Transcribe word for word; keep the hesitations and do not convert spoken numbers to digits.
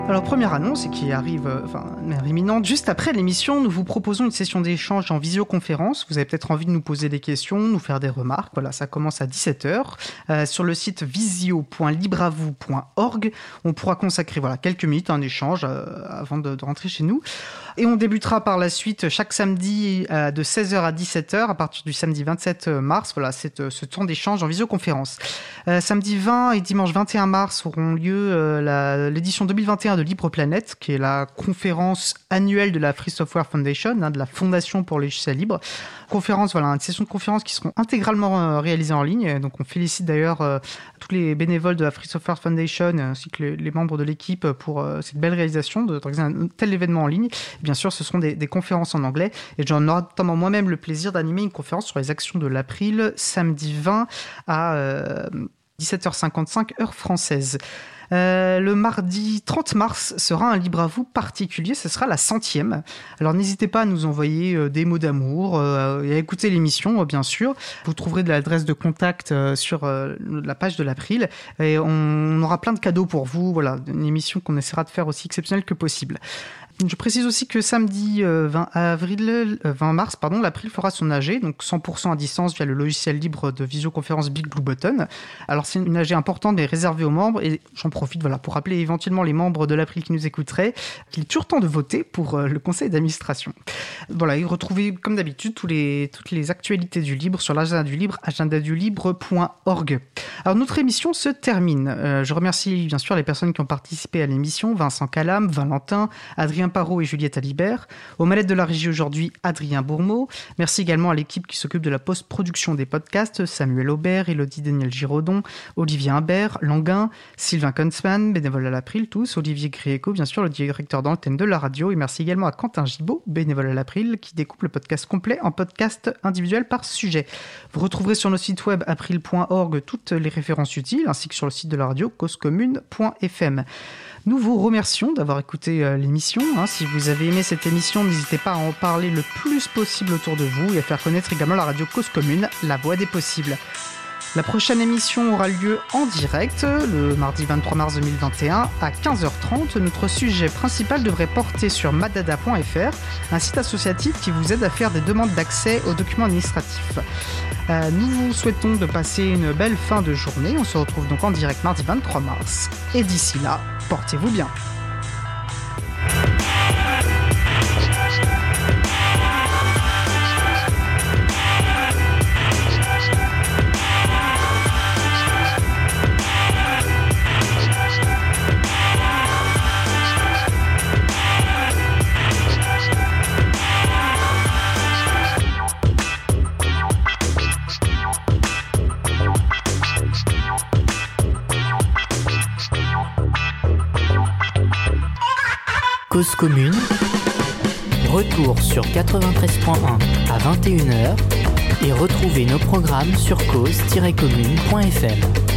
Alors, première annonce et qui arrive, euh, enfin, imminente, juste après l'émission, nous vous proposons une session d'échange en visioconférence. Vous avez peut-être envie de nous poser des questions, nous faire des remarques. Voilà, ça commence à dix-sept heures. Euh, sur le site visio point libravou point org, on pourra consacrer voilà, quelques minutes à un échange euh, avant de, de rentrer chez nous. Et on débutera par la suite chaque samedi euh, de seize heures à dix-sept heures à partir du samedi vingt-sept mars. Voilà, c'est euh, ce temps d'échange en visioconférence. Euh, samedi vingt et dimanche vingt et un mars auront lieu euh, la, l'édition deux mille vingt et un de Libre Planète, qui est la conférence annuelle de la Free Software Foundation, hein, de la Fondation pour les logiciels libres. Conférence, voilà, une session de conférences qui seront intégralement euh, réalisées en ligne. Donc on félicite d'ailleurs euh, tous les bénévoles de la Free Software Foundation ainsi que les, les membres de l'équipe pour euh, cette belle réalisation d'organiser un tel événement en ligne. Et bien sûr, ce seront des, des conférences en anglais et j'en aurai notamment moi-même le plaisir d'animer une conférence sur les actions de l'April samedi vingt à euh, dix-sept heures cinquante-cinq heure française. Euh, le mardi trente mars sera un Libre à vous particulier, ce sera la centième. Alors n'hésitez pas à nous envoyer euh, des mots d'amour euh, et à écouter l'émission, euh, bien sûr. Vous trouverez de l'adresse de contact euh, sur euh, la page de l'April et on, on aura plein de cadeaux pour vous. Voilà, une émission qu'on essaiera de faire aussi exceptionnelle que possible. Je précise aussi que samedi euh, vingt avril, euh, vingt mars, pardon, l'April fera son A G, donc cent pour cent à distance via le logiciel libre de visioconférence Big Blue Button. Alors c'est une A G importante mais réservée aux membres et j'en profite voilà, pour rappeler éventuellement les membres de l'April qui nous écouteraient qu'il est toujours temps de voter pour euh, le conseil d'administration. Voilà, et retrouvez comme d'habitude tous les, toutes les actualités du libre sur l'agenda du libre, agenda du libre point org. Alors notre émission se termine. Euh, je remercie bien sûr les personnes qui ont participé à l'émission, Vincent Calam, Valentin, Adrien Parot et Juliette Alibert. Aux manettes de la régie aujourd'hui, Adrien Bourmeau. Merci également à l'équipe qui s'occupe de la post-production des podcasts, Samuel Aubert, Élodie Daniel Giraudon, Olivier Imbert, Languin, Sylvain Kunzmann, bénévole à l'April tous, Olivier Grieco, bien sûr, le directeur d'antenne de la radio. Et merci également à Quentin Gibaud, bénévole à l'April, qui découpe le podcast complet en podcast individuel par sujet. Vous retrouverez sur notre site web april point org toutes les références utiles, ainsi que sur le site de la radio cause commune point f m. Nous vous remercions d'avoir écouté euh, l'émission. Hein. Si vous avez aimé cette émission, n'hésitez pas à en parler le plus possible autour de vous et à faire connaître également la radio Cause Commune, la voix des possibles. La prochaine émission aura lieu en direct le mardi vingt-trois mars deux mille vingt et un à quinze heures trente. Notre sujet principal devrait porter sur madada point f r, un site associatif qui vous aide à faire des demandes d'accès aux documents administratifs. Euh, nous vous souhaitons de passer une belle fin de journée. On se retrouve donc en direct mardi vingt-trois mars. Et d'ici là, portez-vous bien. Cause commune, retour sur quatre-vingt-treize point un à vingt et une heures et retrouvez nos programmes sur cause tiret commune point f m.